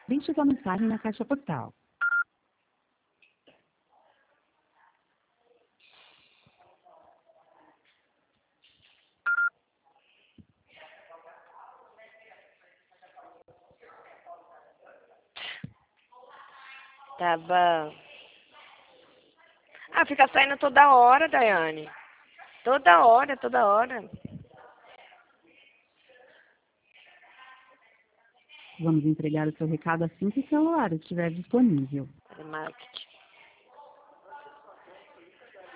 Deixe sua mensagem na caixa postal. Tá bom. Ah, fica saindo toda hora, Daiane. Toda hora, toda hora. Vamos entregar o seu recado assim que o celular estiver disponível. Telemarketing.